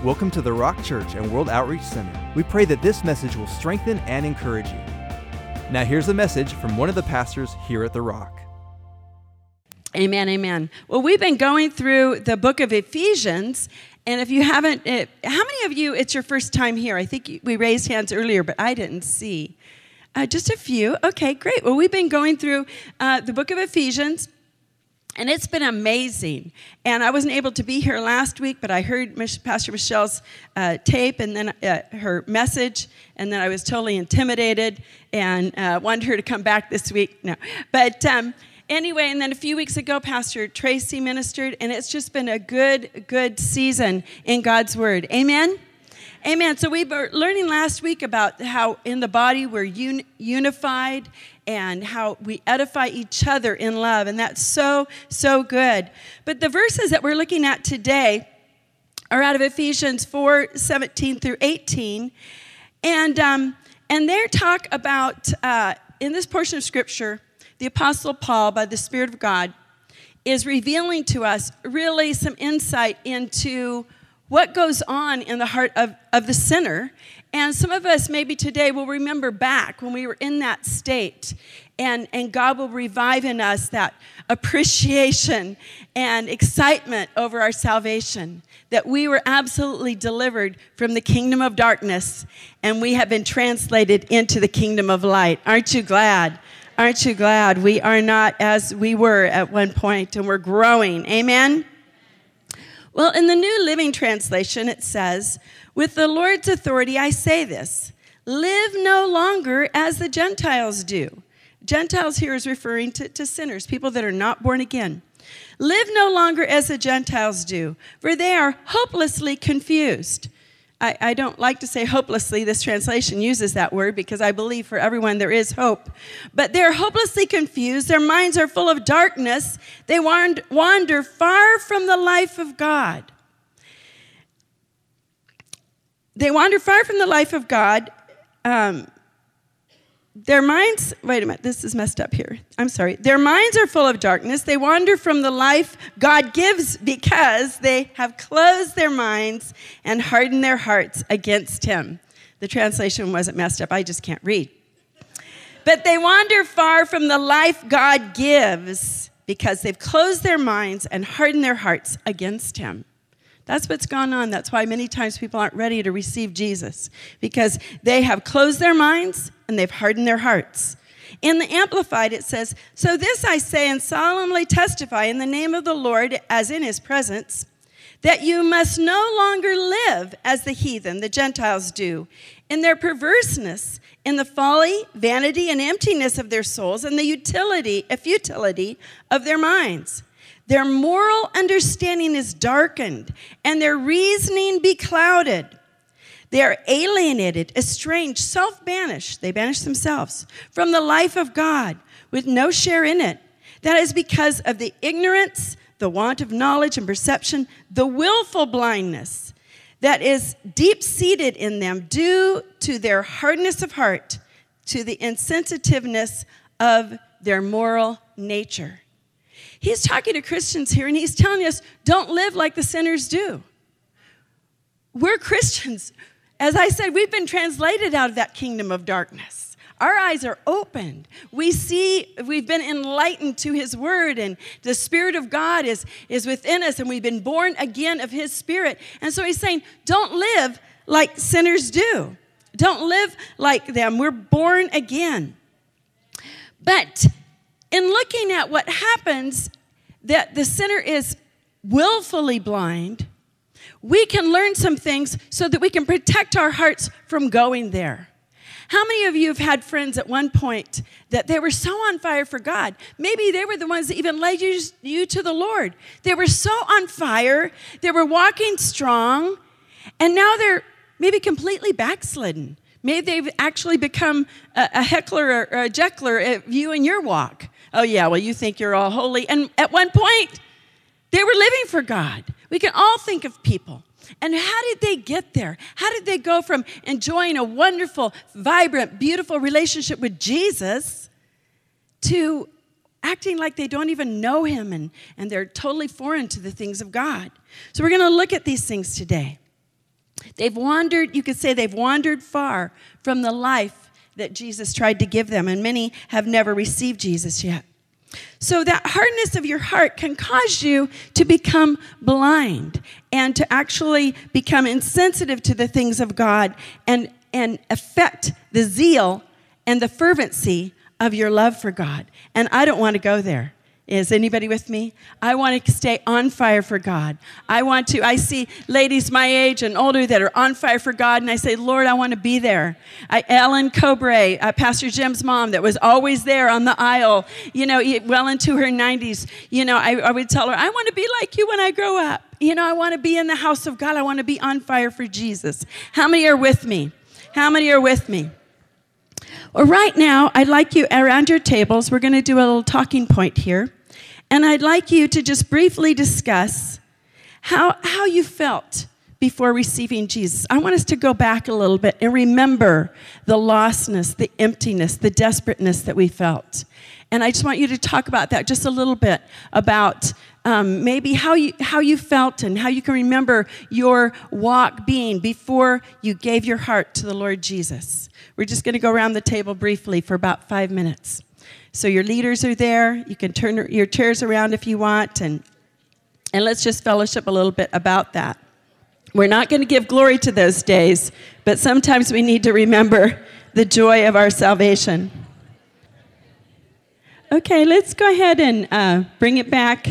Welcome to the Rock Church and World Outreach Center. We pray that this message will strengthen and encourage you. Now here's a message from one of the pastors here at the Rock. Amen, amen. Well, we've been going through the book of Ephesians, and if you haven't, how many of you, it's your first time here? I think we raised hands earlier, but I didn't see. Just a few. Okay, great. Well, we've been going through the book of Ephesians, and it's been amazing. And I wasn't able to be here last week, but I heard Pastor Michelle's tape and then her message, and then I was totally intimidated and wanted her to come back this week. No, but anyway, and then a few weeks ago, Pastor Tracy ministered, and it's just been a good season in God's Word. Amen? Amen. So we were learning last week about how in the body we're unified and how we edify each other in love, and that's so good. But the verses that we're looking at today are out of Ephesians 4:17 through 18, and they talk about, in this portion of Scripture, the Apostle Paul, by the Spirit of God, is revealing to us really some insight into what goes on in the heart of the sinner. And some of us maybe today will remember back when we were in that state, and God will revive in us that appreciation and excitement over our salvation, that we were absolutely delivered from the kingdom of darkness, and we have been translated into the kingdom of light. Aren't you glad? Aren't you glad? We are not as we were at one point, and we're growing. Amen? Well, in the New Living Translation, it says, "With the Lord's authority, I say this, live no longer as the Gentiles do." Gentiles here is referring to sinners, people that are not born again. "Live no longer as the Gentiles do, for they are hopelessly confused." I don't like to say hopelessly. This translation uses that word because I believe for everyone there is hope. But they're hopelessly confused. Their minds are full of darkness. They wander far from the life of God. They wander far from the life of God. Their minds, wait a minute, this is messed up here. I'm sorry. Their minds are full of darkness. They wander from the life God gives because they have closed their minds and hardened their hearts against Him. The translation wasn't messed up. I just can't read. But they wander far from the life God gives because they've closed their minds and hardened their hearts against Him. That's what's gone on. That's why many times people aren't ready to receive Jesus, because they have closed their minds and they've hardened their hearts. In the Amplified, it says, "So this I say and solemnly testify in the name of the Lord as in His presence, that you must no longer live as the heathen, the Gentiles do, in their perverseness, in the folly, vanity, and emptiness of their souls, and the futility of their minds. Their moral understanding is darkened, and their reasoning beclouded. They are alienated, estranged, self-banished," they banish themselves, "from the life of God, with no share in it. That is because of the ignorance, the want of knowledge and perception, the willful blindness that is deep-seated in them due to their hardness of heart, to the insensitiveness of their moral nature." He's talking to Christians here, and he's telling us, don't live like the sinners do. We're Christians. As I said, we've been translated out of that kingdom of darkness. Our eyes are opened. We see, we've been enlightened to His Word, and the Spirit of God is within us, and we've been born again of His Spirit. And so He's saying, don't live like sinners do. Don't live like them. We're born again. But in looking at what happens, that the sinner is willfully blind, we can learn some things so that we can protect our hearts from going there. How many of you have had friends at one point that they were so on fire for God? Maybe they were the ones that even led you to the Lord. They were so on fire, they were walking strong, and now they're maybe completely backslidden. Maybe they've actually become a heckler or a jeckler of you and your walk. Oh, yeah, well, you think you're all holy. And at one point, they were living for God. We can all think of people. And how did they get there? How did they go from enjoying a wonderful, vibrant, beautiful relationship with Jesus to acting like they don't even know Him and they're totally foreign to the things of God? So we're going to look at these things today. They've wandered, you could say they've wandered far from the life that Jesus tried to give them, and many have never received Jesus yet. So that hardness of your heart can cause you to become blind and to actually become insensitive to the things of God and affect the zeal and the fervency of your love for God. And I don't want to go there. Is anybody with me? I want to stay on fire for God. I see ladies my age and older that are on fire for God, and I say, Lord, I want to be there. Ellen Cobre, Pastor Jim's mom, that was always there on the aisle, well into her 90s. I would tell her, I want to be like you when I grow up. I want to be in the house of God. I want to be on fire for Jesus. How many are with me? How many are with me? Well, right now, I'd like you around your tables, we're going to do a little talking point here. And I'd like you to just briefly discuss how you felt before receiving Jesus. I want us to go back a little bit and remember the lostness, the emptiness, the desperateness that we felt. And I just want you to talk about that just a little bit, about maybe how you felt and how you can remember your walk being before you gave your heart to the Lord Jesus. We're just going to go around the table briefly for about 5 minutes. So your leaders are there. You can turn your chairs around if you want, and let's just fellowship a little bit about that. We're not going to give glory to those days, but sometimes we need to remember the joy of our salvation. Okay, let's go ahead and bring it back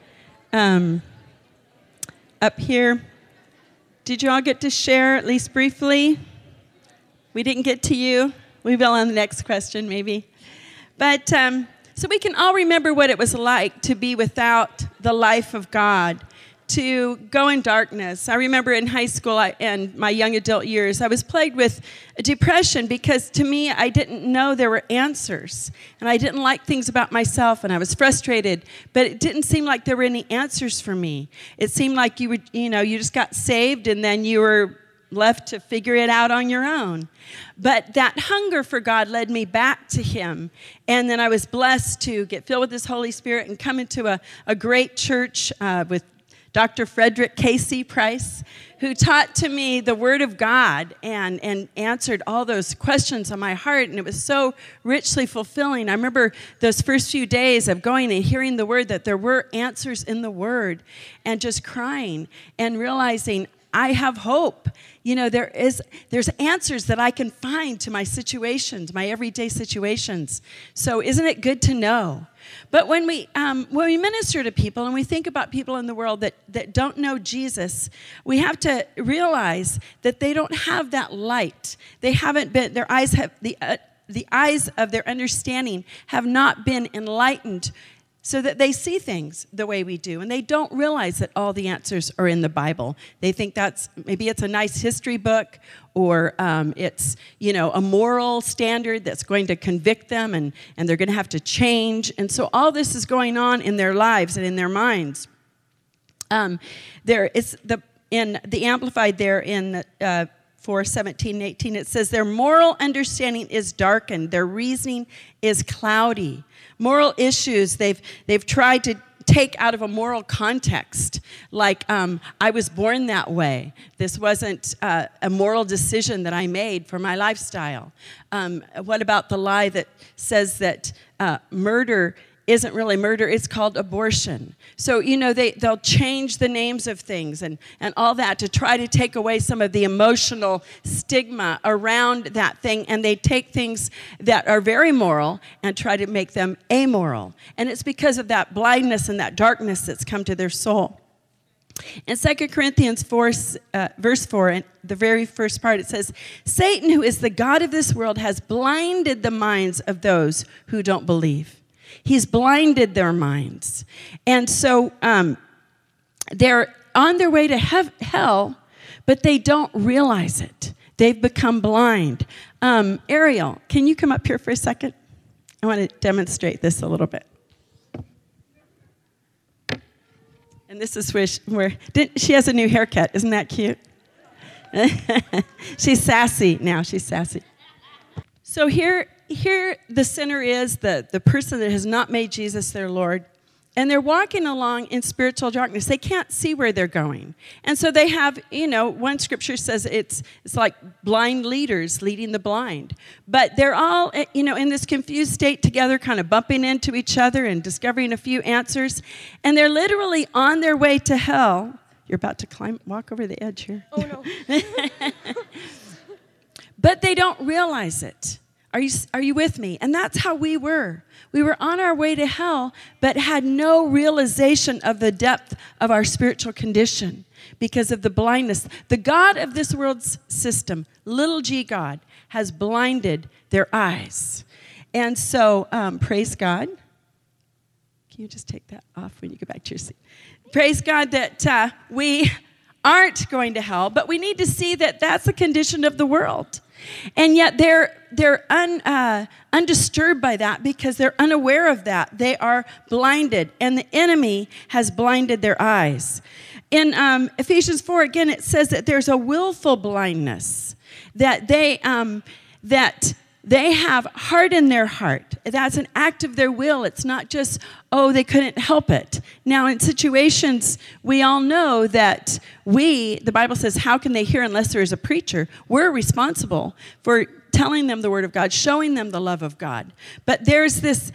up here. Did you all get to share, at least briefly? We didn't get to you. We will on the next question, maybe. But so we can all remember what it was like to be without the life of God, to go in darkness. I remember in high school and my young adult years, I was plagued with depression because to me, I didn't know there were answers. And I didn't like things about myself, and I was frustrated. But it didn't seem like there were any answers for me. It seemed like you just got saved and then you were left to figure it out on your own. But that hunger for God led me back to Him. And then I was blessed to get filled with His Holy Spirit and come into a great church with Dr. Frederick Casey Price, who taught to me the Word of God and answered all those questions on my heart. And it was so richly fulfilling. I remember those first few days of going and hearing the Word, that there were answers in the Word, and just crying and realizing I have hope. There's answers that I can find to my situations, my everyday situations. So isn't it good to know? But when we minister to people and we think about people in the world that don't know Jesus, we have to realize that they don't have that light. They haven't been, their eyes have, the eyes of their understanding have not been enlightened so that they see things the way we do. And they don't realize that all the answers are in the Bible. They think maybe it's a nice history book, or it's, a moral standard that's going to convict them, and they're going to have to change. And so all this is going on in their lives and in their minds. There is in the Amplified there in 4:17-18, it says, their moral understanding is darkened, their reasoning is cloudy. Moral issues they've tried to take out of a moral context, like I was born that way. This wasn't a moral decision that I made for my lifestyle. What about the lie that says that murder isn't really murder, it's called abortion. So, they'll change the names of things and all that to try to take away some of the emotional stigma around that thing, and they take things that are very moral and try to make them amoral. And it's because of that blindness and that darkness that's come to their soul. In 2 Corinthians 4, verse 4, in the very first part, it says, Satan, who is the god of this world, has blinded the minds of those who don't believe. He's blinded their minds. And so they're on their way to hell, but they don't realize it. They've become blind. Ariel, can you come up here for a second? I want to demonstrate this a little bit. And this is where she has a new haircut. Isn't that cute? She's sassy now. She's sassy. So here the sinner is, the person that has not made Jesus their Lord, And they're walking along in spiritual darkness. They can't see where they're going. And so they have, one scripture says it's like blind leaders leading the blind. But they're all, in this confused state together, kind of bumping into each other and discovering a few answers. And they're literally on their way to hell. You're about to walk over the edge here. Oh, no. But they don't realize it. Are you with me? And that's how we were. We were on our way to hell, but had no realization of the depth of our spiritual condition because of the blindness. The God of this world's system, little g God, has blinded their eyes. And so, praise God. Can you just take that off when you go back to your seat? Praise God that we aren't going to hell, but we need to see that that's the condition of the world. And yet they're undisturbed by that because they're unaware of that. They are blinded, and the enemy has blinded their eyes. In Ephesians 4, again, it says that there's a willful blindness, that they have hardened their heart. That's an act of their will. It's not just, they couldn't help it. Now, in situations, we all know that the Bible says, how can they hear unless there is a preacher? We're responsible for telling them the word of God, showing them the love of God. But there's this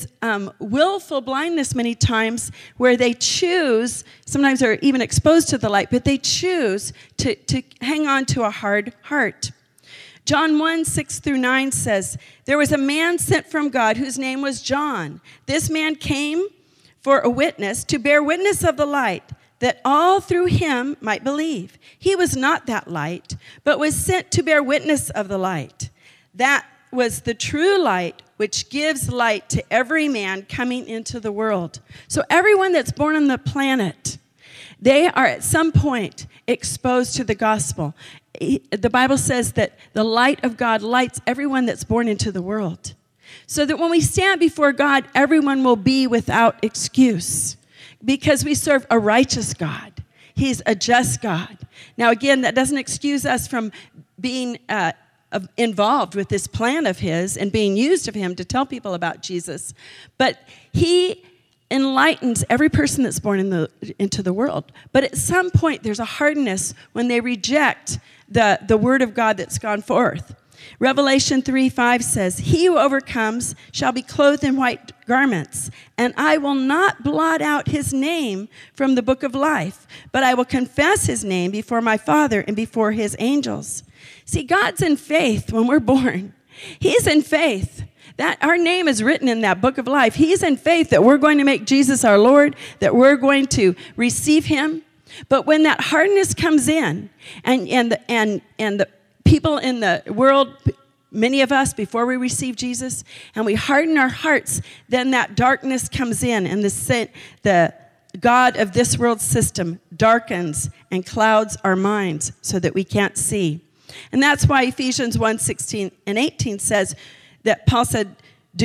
willful blindness many times where they choose, sometimes they're even exposed to the light, but they choose to hang on to a hard heart. John 1, 6 through 9 says, there was a man sent from God whose name was John. This man came for a witness, to bear witness of the light, that all through him might believe. He was not that light, but was sent to bear witness of the light. That was the true light, which gives light to every man coming into the world. So everyone that's born on the planet, they are at some point exposed to the gospel. The Bible says that the light of God lights everyone that's born into the world. So that when we stand before God, everyone will be without excuse because we serve a righteous God. He's a just God. Now, again, that doesn't excuse us from being involved with this plan of his and being used of him to tell people about Jesus. But he enlightens every person that's born into the world. But at some point, there's a hardness when they reject the word of God that's gone forth. Revelation 3:5 says, he who overcomes shall be clothed in white garments, and I will not blot out his name from the book of life, but I will confess his name before my Father and before his angels. See, God's in faith when we're born. He's in faith that our name is written in that book of life. He's in faith that we're going to make Jesus our Lord, that we're going to receive him. But when that hardness comes in, and the people in the world, many of us, before we receive Jesus, and we harden our hearts, then that darkness comes in, and the God of this world system darkens and clouds our minds so that we can't see. And that's why Ephesians 1:16 and 18 says that Paul said,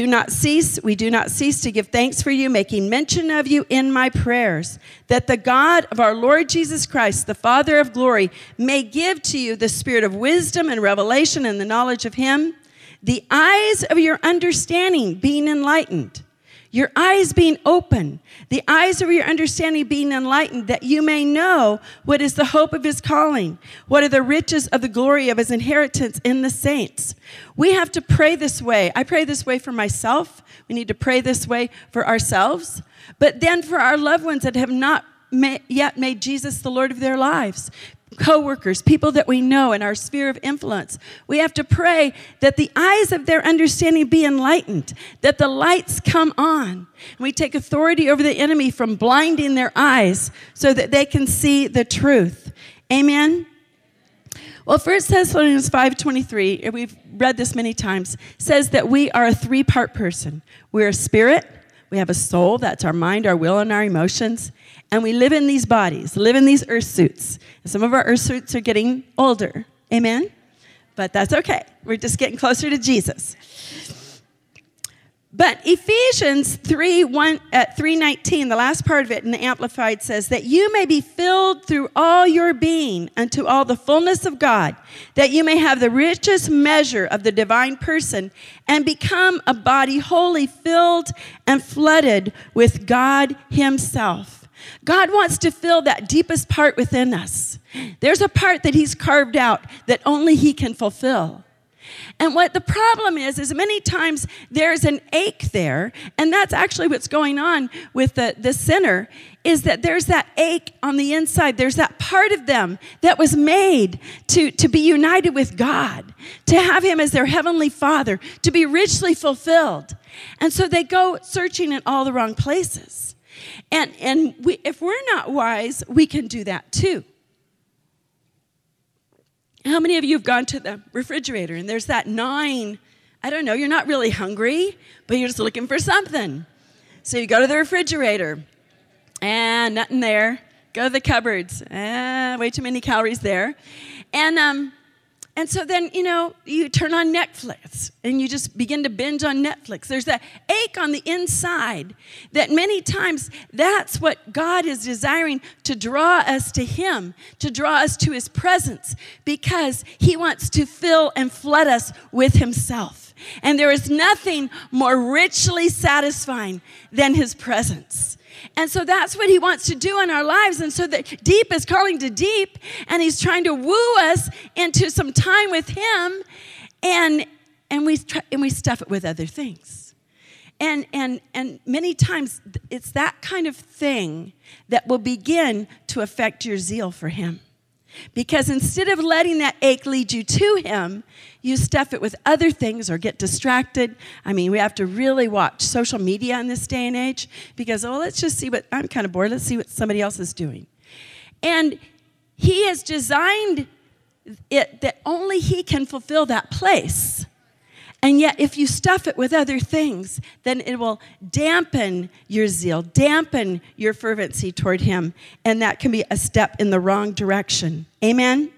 we do not cease to give thanks for you, making mention of you in my prayers, that the God of our Lord Jesus Christ, the Father of glory, may give to you the spirit of wisdom and revelation and the knowledge of him, the eyes of your understanding being enlightened, your eyes being open, the eyes of your understanding being enlightened, that you may know what is the hope of his calling, what are the riches of the glory of his inheritance in the saints. We have to pray this way. I pray this way for myself. We need to pray this way for ourselves, but then for our loved ones that have not yet made Jesus the Lord of their lives. Co-workers, people that we know in our sphere of influence. We have to pray that the eyes of their understanding be enlightened, that the lights come on. And we take authority over the enemy from blinding their eyes so that they can see the truth. Amen? Well, 1 Thessalonians 5:23, and we've read this many times, says that we are a three-part person. We're a spirit, we have a soul, that's our mind, our will, and our emotions, and we live in these bodies, live in these earth suits. And some of our earth suits are getting older. Amen? But that's okay. We're just getting closer to Jesus. But Ephesians 3:19, the last part of it in the Amplified says, that you may be filled through all your being unto all the fullness of God, that you may have the richest measure of the divine person and become a body wholly filled and flooded with God himself. God wants to fill that deepest part within us. There's a part that he's carved out that only he can fulfill. And what the problem is many times there's an ache there, and that's actually what's going on with the sinner, is that there's that ache on the inside. There's that part of them that was made to be united with God, to have him as their heavenly Father, to be richly fulfilled. And so they go searching in all the wrong places. And if we're not wise, we can do that too. How many of you have gone to the refrigerator and there's that 9, I don't know, you're not really hungry, but you're just looking for something. So you go to the refrigerator, and nothing there. Go to the cupboards, way too many calories there. And so then, you turn on Netflix and you just begin to binge on Netflix. There's that ache on the inside that many times that's what God is desiring, to draw us to him, to draw us to his presence, because he wants to fill and flood us with himself. And there is nothing more richly satisfying than his presence. And so that's what he wants to do in our lives. And so the deep is calling to deep, and he's trying to woo us into some time with him, and we stuff it with other things. And many times it's that kind of thing that will begin to affect your zeal for him. Because instead of letting that ache lead you to him, you stuff it with other things or get distracted. I mean, we have to really watch social media in this day and age because, let's just see I'm kind of bored. Let's see what somebody else is doing. And he has designed it that only he can fulfill that place. And yet, if you stuff it with other things, then it will dampen your zeal, dampen your fervency toward him, and that can be a step in the wrong direction. Amen?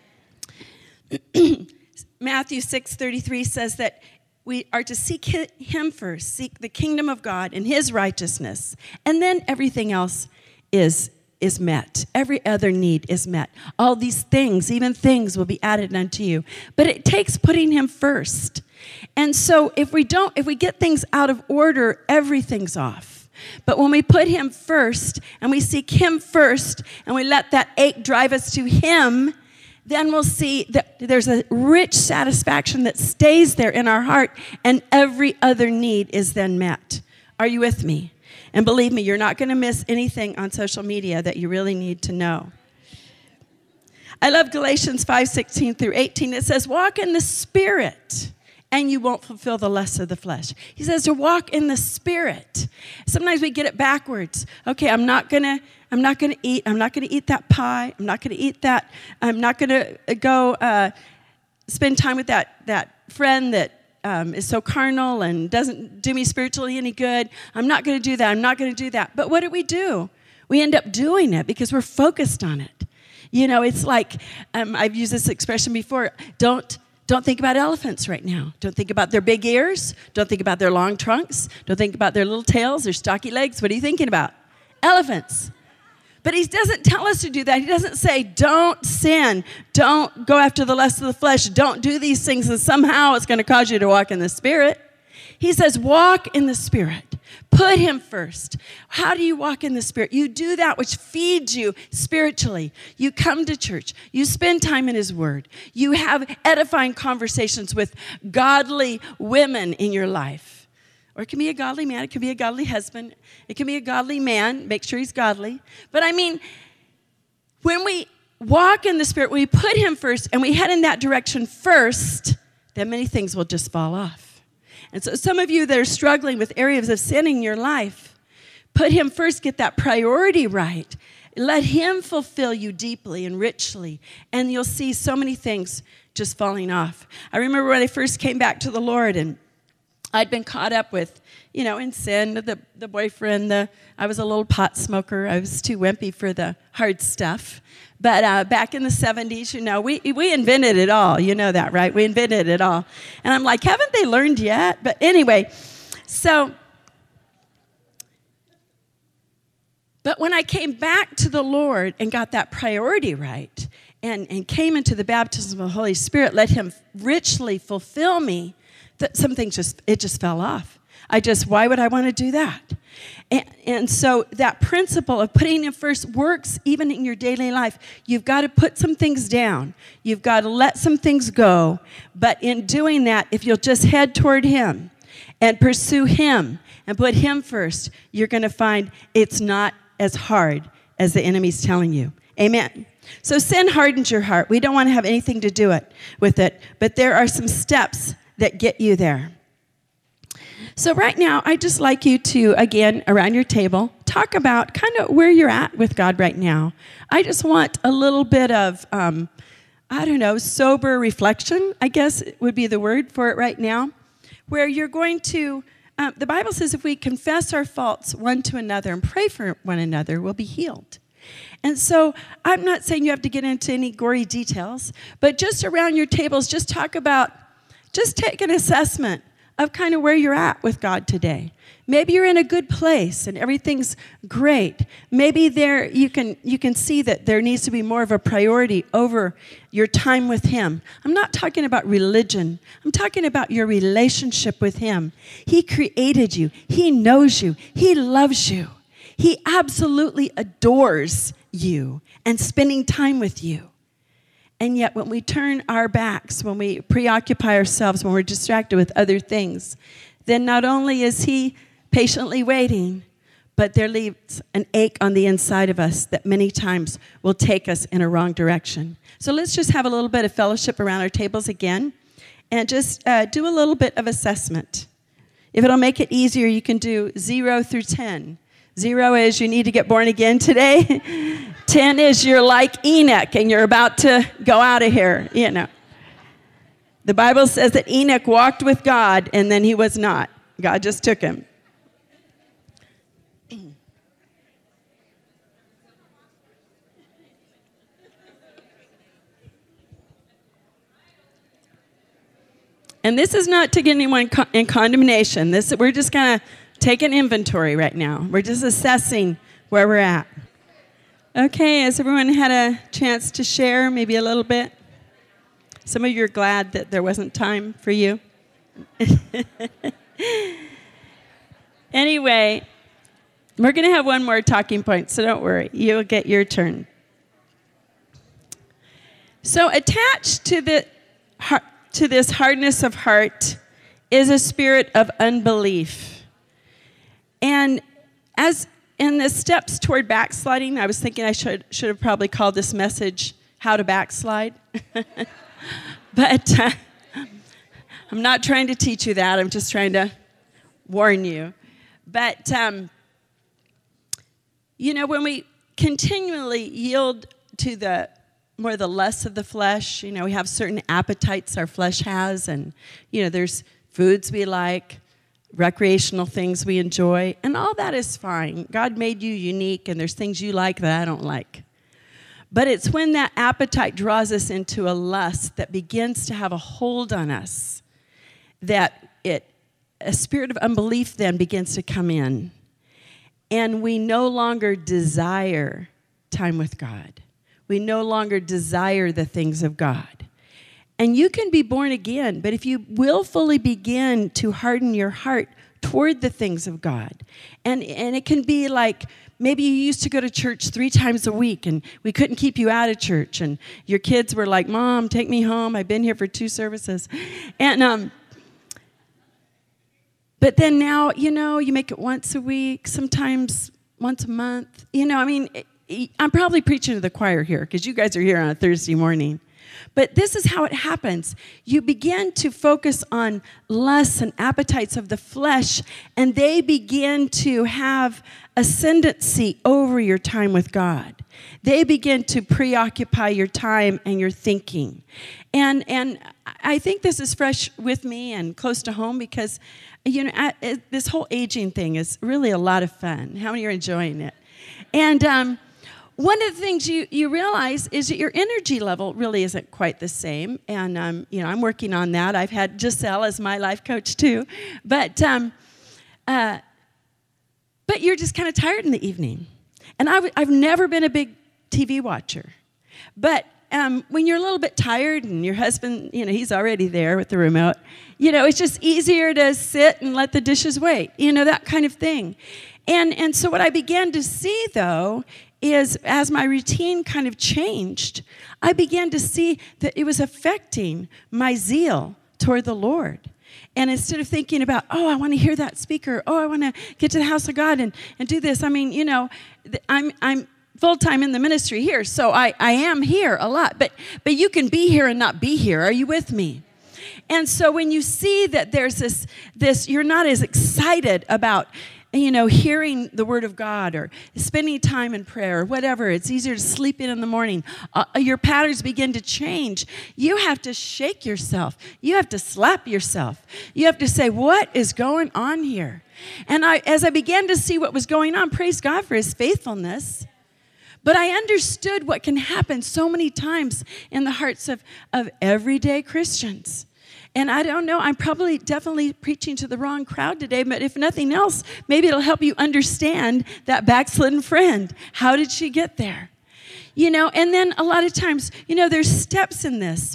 Matthew 6:33 says that we are to seek him first, seek the kingdom of God and his righteousness, and then everything else is met. Every other need is met. All these things, even things, will be added unto you. But it takes putting him first. And so if we get things out of order, everything's off. But when we put him first and we seek him first and we let that ache drive us to him, then we'll see that there's a rich satisfaction that stays there in our heart, and every other need is then met. Are you with me? And believe me, you're not going to miss anything on social media that you really need to know. I love Galatians 5:16 through 18. It says, walk in the Spirit, and you won't fulfill the lusts of the flesh. He says to walk in the Spirit. Sometimes we get it backwards. Okay, I'm not gonna eat that pie. I'm not gonna eat that. I'm not gonna go spend time with that friend that is so carnal and doesn't do me spiritually any good. I'm not gonna do that. I'm not gonna do that. But what do? We end up doing it because we're focused on it. It's like, I've used this expression before, don't think about elephants right now. Don't think about their big ears. Don't think about their long trunks. Don't think about their little tails, their stocky legs. What are you thinking about? Elephants. But he doesn't tell us to do that. He doesn't say, don't sin. Don't go after the lust of the flesh. Don't do these things, and somehow it's going to cause you to walk in the Spirit. He says, walk in the Spirit. Put him first. How do you walk in the Spirit? You do that which feeds you spiritually. You come to church. You spend time in his word. You have edifying conversations with godly women in your life. Or it can be a godly man. It can be a godly husband. It can be a godly man. Make sure he's godly. But when we walk in the Spirit, when we put him first and we head in that direction first, then many things will just fall off. And so some of you that are struggling with areas of sin in your life, put him first, get that priority right. Let him fulfill you deeply and richly, and you'll see so many things just falling off. I remember when I first came back to the Lord, and I'd been caught up with, in sin, the boyfriend, I was a little pot smoker. I was too wimpy for the hard stuff. But back in the 70s, we invented it all. You know that, right? We invented it all. And I'm like, haven't they learned yet? But anyway, So, but when I came back to the Lord and got that priority right and came into the baptism of the Holy Spirit, let him richly fulfill me, that some things just fell off. Why would I want to do that? And so that principle of putting him first works even in your daily life. You've got to put some things down. You've got to let some things go. But in doing that, if you'll just head toward him and pursue him and put him first, you're going to find it's not as hard as the enemy's telling you. Amen. So sin hardens your heart. We don't want to have anything to do with it. But there are some steps that get you there. So right now, I'd just like you to, again, around your table, talk about kind of where you're at with God right now. I just want a little bit of, sober reflection, I guess would be the word for it right now, where you're going to, the Bible says if we confess our faults one to another and pray for one another, we'll be healed. And so I'm not saying you have to get into any gory details, but just around your tables, just talk about, just take an assessment of kind of where you're at with God today. Maybe you're in a good place and everything's great. Maybe there you can see that there needs to be more of a priority over your time with him. I'm not talking about religion. I'm talking about your relationship with him. He created you. He knows you. He loves you. He absolutely adores you and spending time with you. And yet when we turn our backs, when we preoccupy ourselves, when we're distracted with other things, then not only is he patiently waiting, but there leaves an ache on the inside of us that many times will take us in a wrong direction. So let's just have a little bit of fellowship around our tables again and just do a little bit of assessment. If it'll make it easier, you can do 0 through 10. 0 is you need to get born again today. 10 is you're like Enoch and you're about to go out of here, The Bible says that Enoch walked with God and then he was not. God just took him. And this is not to get anyone in condemnation. We're just going to take an inventory right now. We're just assessing where we're at. Okay, has everyone had a chance to share maybe a little bit? Some of you are glad that there wasn't time for you. Anyway, we're going to have one more talking point, so don't worry. You'll get your turn. So attached to this hardness of heart is a spirit of unbelief. And as in the steps toward backsliding, I was thinking I should have probably called this message How to Backslide. But I'm not trying to teach you that. I'm just trying to warn you. But, when we continually yield to the lusts of the flesh, we have certain appetites our flesh has, and, there's foods we like, recreational things we enjoy, and all that is fine. God made you unique, and there's things you like that I don't like. But it's when that appetite draws us into a lust that begins to have a hold on us that a spirit of unbelief then begins to come in, and we no longer desire time with God. We no longer desire the things of God. And you can be born again, but if you willfully begin to harden your heart toward the things of God, and it can be like maybe you used to go to church 3 times a week, and we couldn't keep you out of church, and your kids were like, "Mom, take me home. I've been here for 2 services." And but then now, you make it once a week, sometimes once a month. I'm probably preaching to the choir here because you guys are here on a Thursday morning. But this is how it happens. You begin to focus on lusts and appetites of the flesh, and they begin to have ascendancy over your time with God. They begin to preoccupy your time and your thinking. And I think this is fresh with me and close to home because, this whole aging thing is really a lot of fun. How many are enjoying it? And one of the things you realize is that your energy level really isn't quite the same. And, I'm working on that. I've had Giselle as my life coach, too. But but you're just kind of tired in the evening. And I've never been a big TV watcher. But when you're a little bit tired and your husband, he's already there with the remote, it's just easier to sit and let the dishes wait, that kind of thing. And so what I began to see, though, is as my routine kind of changed, I began to see that it was affecting my zeal toward the Lord. And instead of thinking about, I want to hear that speaker, I want to get to the house of God and do this. I mean, I'm full-time in the ministry here, so I am here a lot. But you can be here and not be here. Are you with me? And so when you see that there's this, you're not as excited about hearing the word of God or spending time in prayer or whatever. It's easier to sleep in the morning. Your patterns begin to change. You have to shake yourself. You have to slap yourself. You have to say, what is going on here? And as I began to see what was going on, praise God for his faithfulness. But I understood what can happen so many times in the hearts of everyday Christians. And I don't know, I'm definitely preaching to the wrong crowd today, but if nothing else, maybe it'll help you understand that backslidden friend. How did she get there? And then a lot of times, there's steps in this.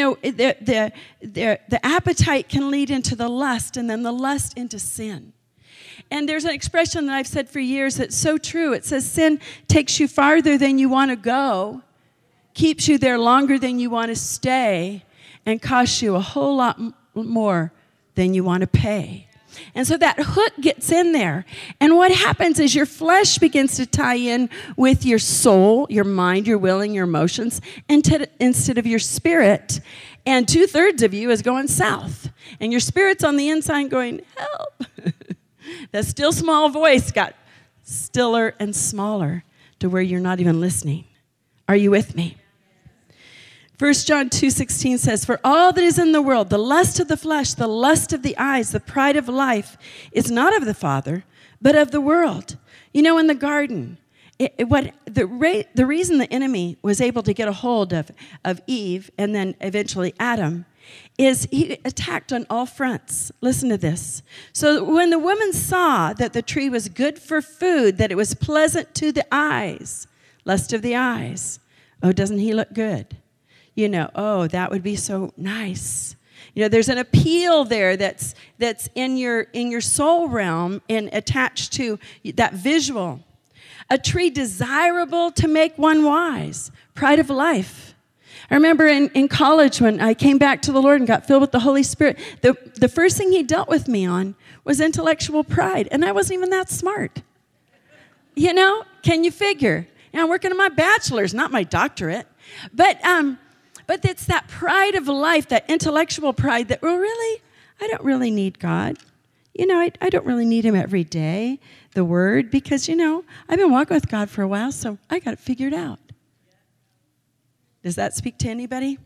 The appetite can lead into the lust, and then the lust into sin. And there's an expression that I've said for years that's so true. It says, sin takes you farther than you want to go, keeps you there longer than you want to stay, and costs you a whole lot more than you want to pay. And so that hook gets in there. And what happens is your flesh begins to tie in with your soul, your mind, your will, and your emotions, instead of your spirit. And 2/3 of you is going south. And your spirit's on the inside going, help. That still small voice got stiller and smaller to where you're not even listening. Are you with me? 1 John 2:16 says, for all that is in the world, the lust of the flesh, the lust of the eyes, the pride of life, is not of the Father, but of the world. In the garden, the reason the enemy was able to get a hold of Eve and then eventually Adam is he attacked on all fronts. Listen to this. So when the woman saw that the tree was good for food, that it was pleasant to the eyes, lust of the eyes, doesn't he look good? That would be so nice. There's an appeal there that's in your soul realm and attached to that visual. A tree desirable to make one wise, pride of life. I remember in college when I came back to the Lord and got filled with the Holy Spirit, the first thing he dealt with me on was intellectual pride, and I wasn't even that smart. Can you figure? I'm working on my bachelor's, not my doctorate. But it's that pride of life, that intellectual pride that, I don't really need God. I don't really need him every day, the word, because, I've been walking with God for a while, so I got it figured out. Does that speak to anybody?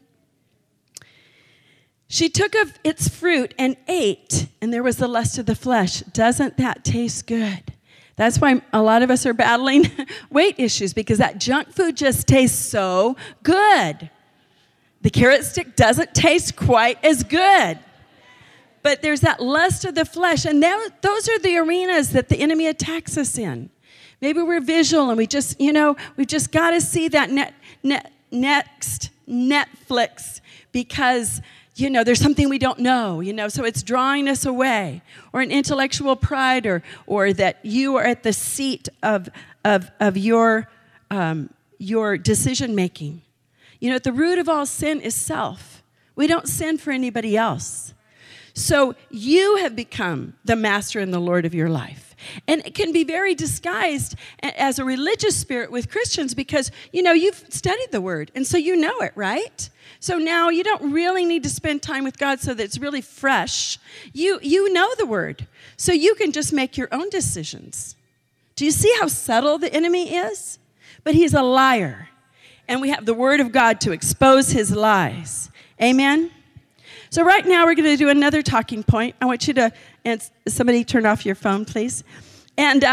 She took of its fruit and ate, and there was the lust of the flesh. Doesn't that taste good? That's why a lot of us are battling weight issues, because that junk food just tastes so good. The carrot stick doesn't taste quite as good. But there's that lust of the flesh, and those are the arenas that the enemy attacks us in. Maybe we're visual, and we've just got to see that next Netflix because, there's something we don't know, so it's drawing us away. Or an intellectual pride, or that you are at the seat of your decision making. At the root of all sin is self. We don't sin for anybody else. So you have become the master and the Lord of your life. And it can be very disguised as a religious spirit with Christians because, you've studied the word. And so you know it, right? So now you don't really need to spend time with God so that it's really fresh. You know the word. So you can just make your own decisions. Do you see how subtle the enemy is? But he's a liar. And we have the word of God to expose his lies. Amen? So right now we're going to do another talking point. I want you to, and somebody turn off your phone, please. And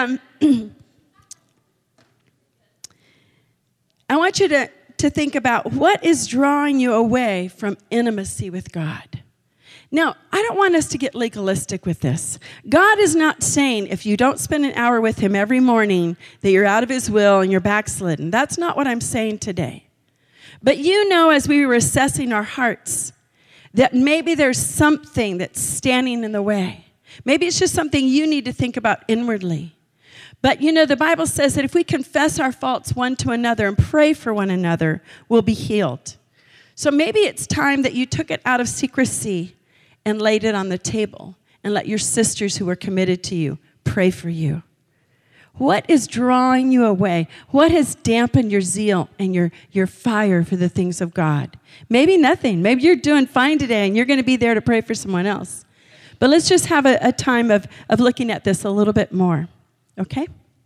I want you to think about what is drawing you away from intimacy with God. Now, I don't want us to get legalistic with this. God is not saying if you don't spend an hour with him every morning that you're out of his will and you're backslidden. That's not what I'm saying today. But as we were assessing our hearts, that maybe there's something that's standing in the way. Maybe it's just something you need to think about inwardly. But the Bible says that if we confess our faults one to another and pray for one another, we'll be healed. So maybe it's time that you took it out of secrecy and laid it on the table and let your sisters who are committed to you pray for you. What is drawing you away? What has dampened your zeal and your fire for the things of God? Maybe nothing. Maybe you're doing fine today and you're going to be there to pray for someone else. But let's just have a time of looking at this a little bit more. Okay?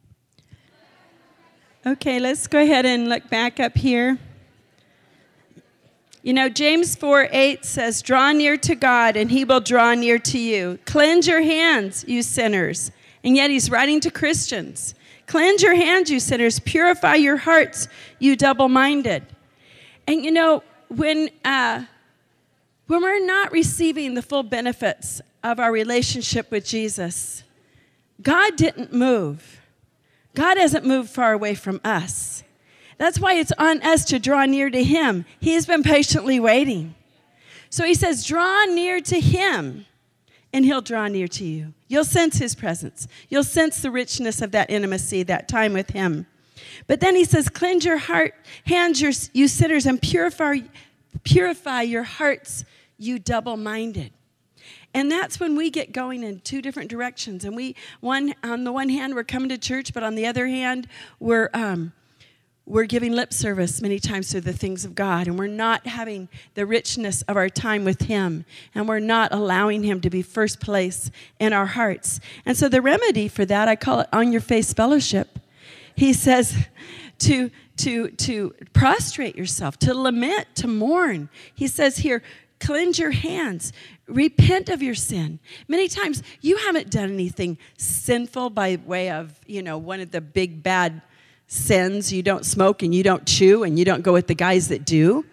Okay, let's go ahead and look back up here. James 4:8 says, "Draw near to God, and he will draw near to you. Cleanse your hands, you sinners." And yet he's writing to Christians. "Cleanse your hands, you sinners. Purify your hearts, you double-minded." And when we're not receiving the full benefits of our relationship with Jesus, God didn't move. God hasn't moved far away from us. That's why it's on us to draw near to him. He has been patiently waiting. So he says, draw near to him, and he'll draw near to you. You'll sense his presence. You'll sense the richness of that intimacy, that time with him. But then he says, cleanse your hands, you sinners, and purify your hearts, you double-minded. And that's when we get going in two different directions. And on the one hand, we're coming to church, but on the other hand, we're giving lip service many times to the things of God, and we're not having the richness of our time with him, and we're not allowing him to be first place in our hearts. And so the remedy for that, I call it on your face fellowship. He says to prostrate yourself, to lament, to mourn. He says here, cleanse your hands. Repent of your sin. Many times you haven't done anything sinful by way of, one of the big bad sins. You don't smoke and you don't chew and you don't go with the guys that do.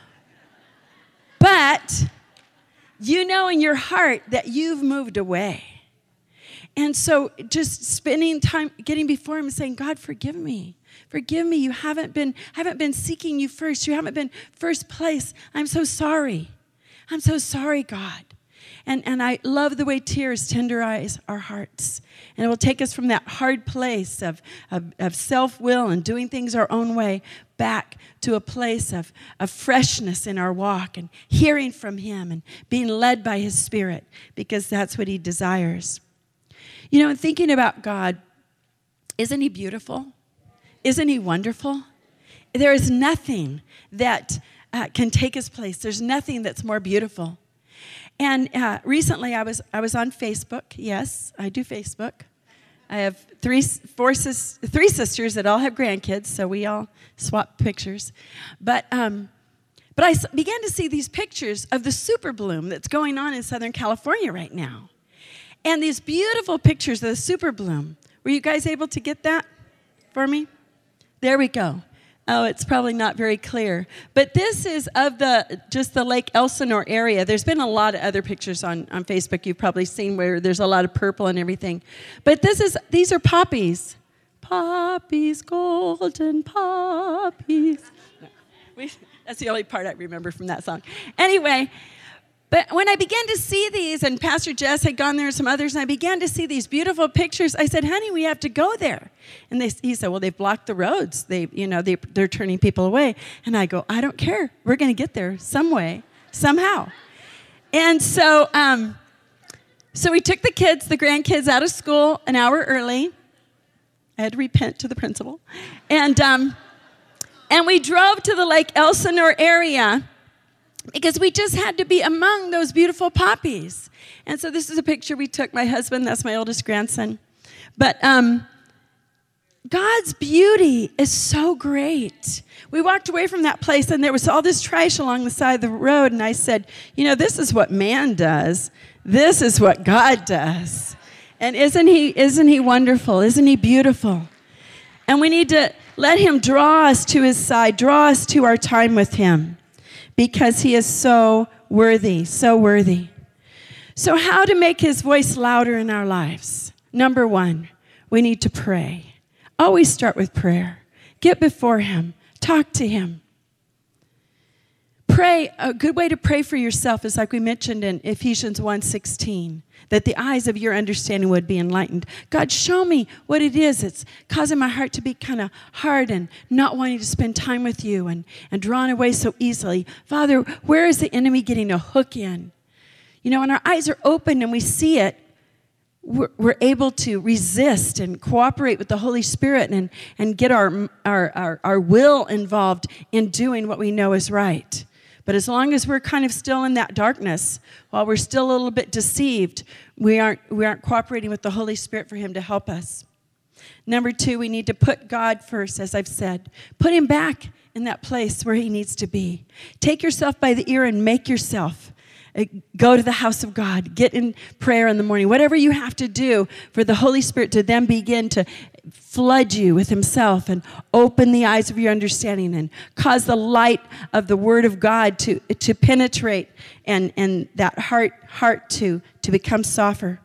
But you know in your heart that you've moved away. And so just spending time getting before him and saying, God, forgive me. Forgive me. I haven't been seeking you first. You haven't been first place. I'm so sorry. I'm so sorry, God. And I love the way tears tenderize our hearts. And it will take us from that hard place of self-will and doing things our own way back to a place of freshness in our walk and hearing from him and being led by his Spirit, because that's what he desires. In thinking about God, isn't he beautiful? Isn't he wonderful? There is nothing that can take his place. There's nothing that's more beautiful. And recently I was on Facebook. Yes, I do Facebook. I have three sisters that all have grandkids, so we all swap pictures. But I began to see these pictures of the super bloom that's going on in Southern California right now. And these beautiful pictures of the super bloom. Were you guys able to get that for me? There we go. Oh, it's probably not very clear. But this is of the Lake Elsinore area. There's been a lot of other pictures on Facebook you've probably seen where there's a lot of purple and everything. But these are poppies. Poppies, golden poppies. That's the only part I remember from that song. Anyway, but when I began to see these, and Pastor Jess had gone there and some others, and I began to see these beautiful pictures, I said, honey, we have to go there. And he said, well, they've blocked the roads. They're turning people away. And I go, I don't care. We're going to get there some way, somehow. And so we took the grandkids out of school an hour early. I had to repent to the principal. And we drove to the Lake Elsinore area, because we just had to be among those beautiful poppies. And so this is a picture we took. My husband, that's my oldest grandson. But God's beauty is so great. We walked away from that place, and there was all this trash along the side of the road. And I said, this is what man does. This is what God does. And isn't he wonderful? Isn't he beautiful? And we need to let him draw us to his side, draw us to our time with him, because he is so worthy, so worthy. So how to make his voice louder in our lives? Number one, we need to pray. Always start with prayer. Get before him. Talk to him. Pray. A good way to pray for yourself is like we mentioned in Ephesians 1:16, that the eyes of your understanding would be enlightened. God, show me what it is that's causing my heart to be kind of hard and not wanting to spend time with you and drawn away so easily. Father, where is the enemy getting a hook in? You know, when our eyes are open and we see it, we're able to resist and cooperate with the Holy Spirit and get our will involved in doing what we know is right. But as long as we're kind of still in that darkness, while we're still a little bit deceived, we aren't cooperating with the Holy Spirit for him to help us. Number two, we need to put God first, as I've said. Put him back in that place where he needs to be. Take yourself by the ear and make yourself. Go to the house of God. Get in prayer in the morning. Whatever you have to do for the Holy Spirit to then begin to flood you with himself and open the eyes of your understanding and cause the light of the Word of God to penetrate and that heart to become softer.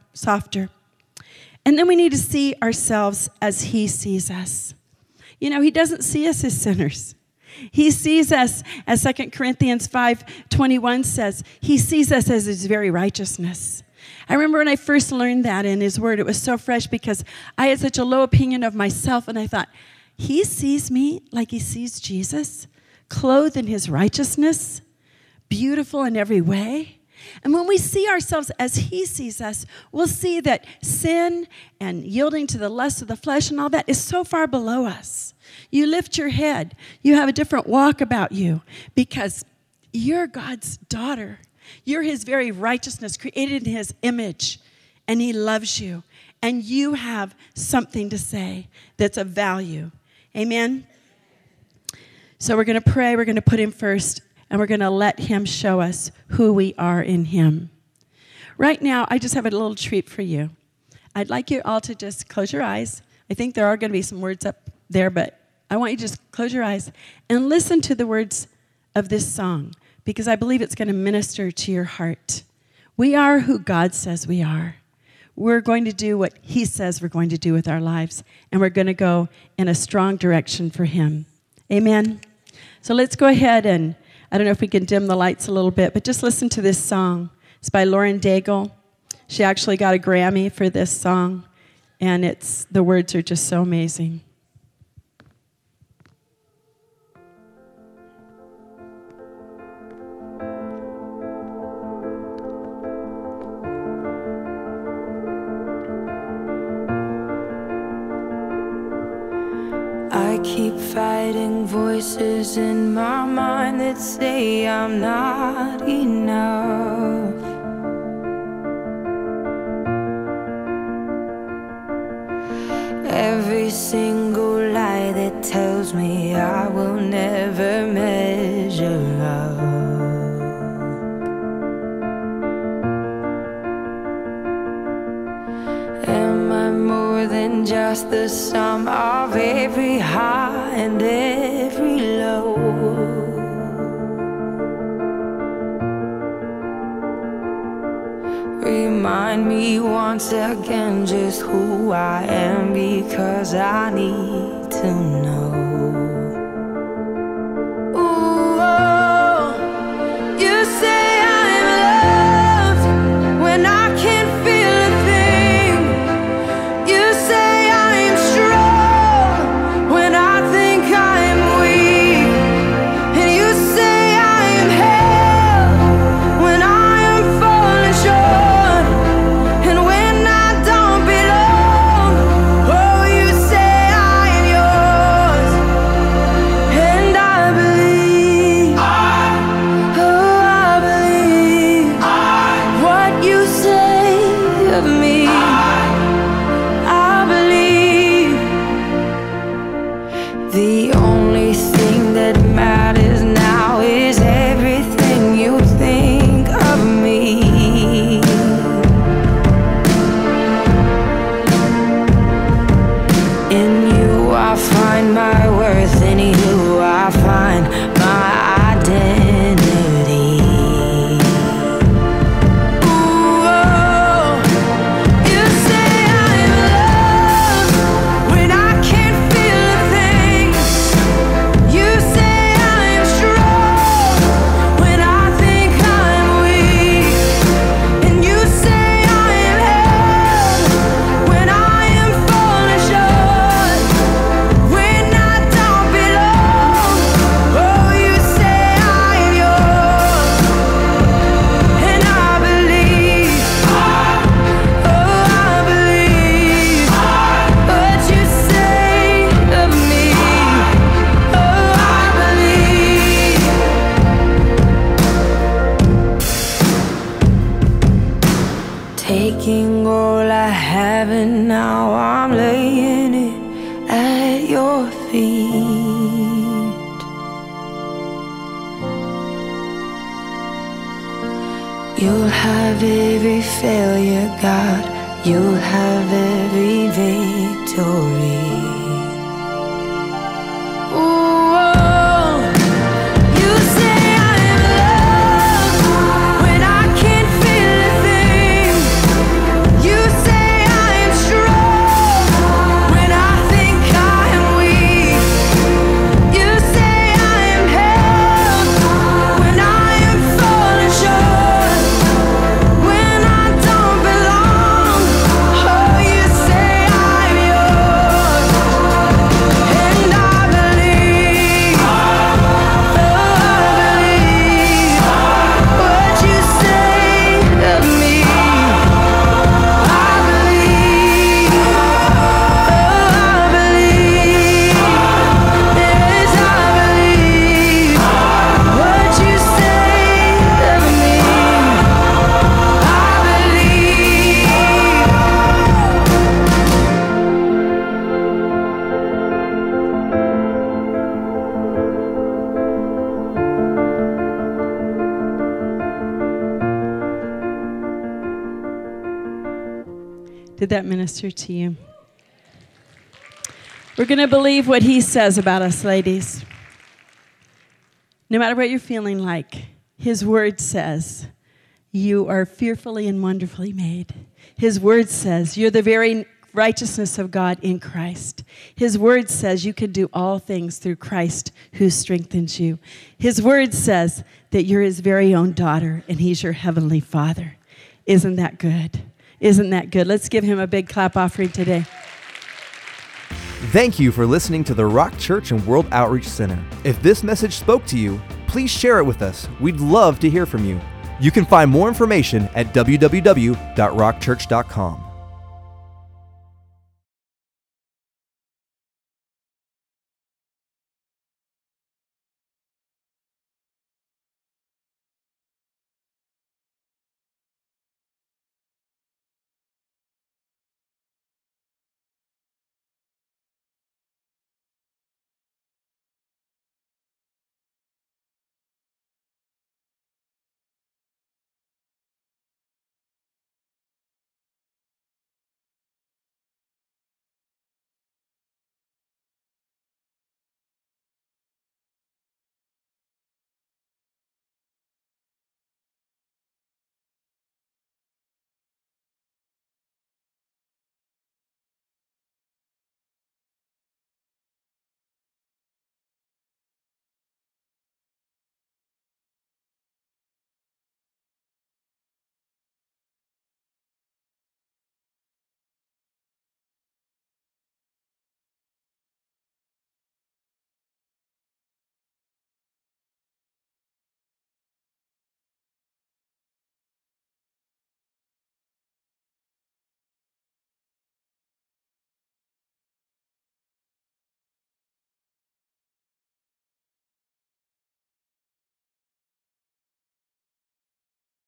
And then we need to see ourselves as he sees us. You know, he doesn't see us as sinners. He sees us, as 2 Corinthians 5:21 says, he sees us as his very righteousness. I remember when I first learned that in his word, it was so fresh because I had such a low opinion of myself, and I thought, he sees me like he sees Jesus, clothed in his righteousness, beautiful in every way. And when we see ourselves as he sees us, we'll see that sin and yielding to the lust of the flesh and all that is so far below us. You lift your head. You have a different walk about you because you're God's daughter. You're his very righteousness, created in his image, and he loves you. And you have something to say that's of value. Amen? So we're going to pray. We're going to put him first, and we're going to let him show us who we are in him. Right now, I just have a little treat for you. I'd like you all to just close your eyes. I think there are going to be some words up there, but I want you to just close your eyes and listen to the words of this song because I believe it's going to minister to your heart. We are who God says we are. We're going to do what he says we're going to do with our lives, and we're going to go in a strong direction for him. Amen? So let's go ahead and, I don't know if we can dim the lights a little bit, but just listen to this song. It's by Lauren Daigle. She actually got a Grammy for this song, and the words are just so amazing. I keep fighting voices in my mind that say I'm not enough. Every single lie that tells me I will never measure up. Am I more than just the sum of every high and every low? Remind me once again just who I am, because I need to know. Ooh, oh, you say I'm loved when I can't feel a thing. You say I'm strong when I think I'm weak. And you say I'm held when I am falling short. And when I don't belong, oh, you say I am yours. And I believe, oh, I believe. taking all I have and now I'm laying it at your feet. You'll have every failure, God. You'll have every victory. Did that minister to you? We're going to believe what he says about us, ladies. No matter what you're feeling like, his word says you are fearfully and wonderfully made. His word says you're the very righteousness of God in Christ. His word says you can do all things through Christ who strengthens you. His word says that you're his very own daughter and he's your heavenly Father. Isn't that good? Isn't that good? Let's give him a big clap offering today. Thank you for listening to the Rock Church and World Outreach Center. If this message spoke to you, please share it with us. We'd love to hear from you. You can find more information at www.rockchurch.com.